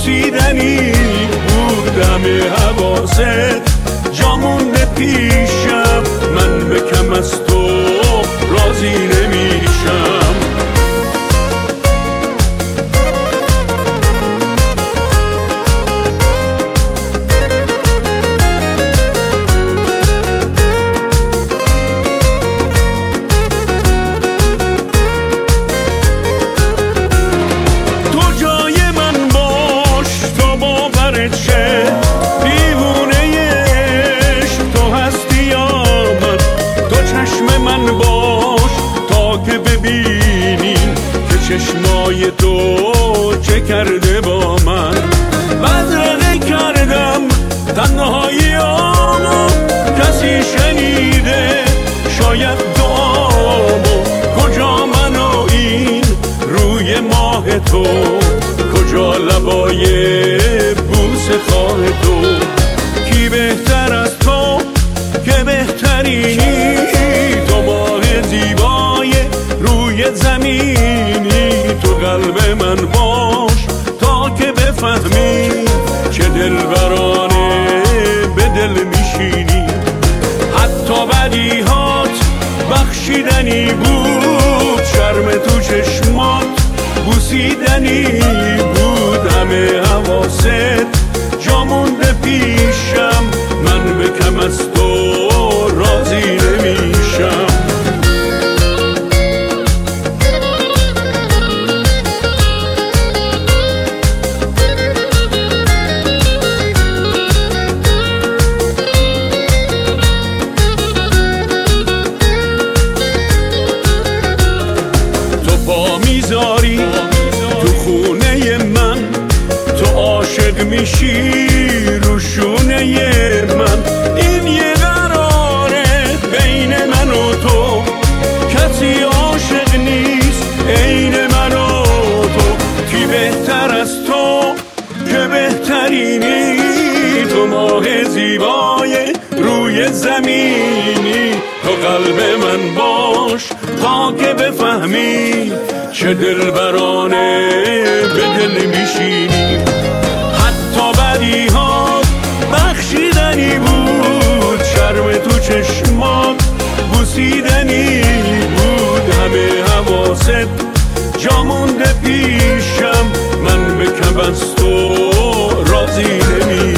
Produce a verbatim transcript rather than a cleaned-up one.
بوسیدنی بود همه حواست، جا مونده پیشم، من به کم از تو راضی نمیشم. چشمای تو چه کرده با من، بدرقه کردم تنهایی آمو، کسی شنیده شاید دعامو، کجا من و این روی ماه تو، کجا لبای بوس خواه تو، کی بهتر از تو که بهترینی، تو ماه زیبای روی زمینی، تو قلب من باش تا که بفهمی چه دلبرانه به دل میشینی. حتی بدیهات بخشیدنی بود، شرم تو چشمات بوسیدنی بود همه حواست، جا مونده پیشم، من به کم از تو راضی نمیشم. میذاری تو خونه من، تو عاشق میشی رو شونه من، این یه قراره بین من و تو، کسی عاشق نیست عین من و تو، کی بهتر از تو که بهترینی، تو ماه زیبای روی زمینی، تو قلب من باش تا که بفهمی چه دلبرانه به دل میشینی. حتی بدیهات بخشیدنی بود، شرم تو چشمات بوسیدنی بود همه حواست، جا مونده پیشم، من به کم از تو راضی نمی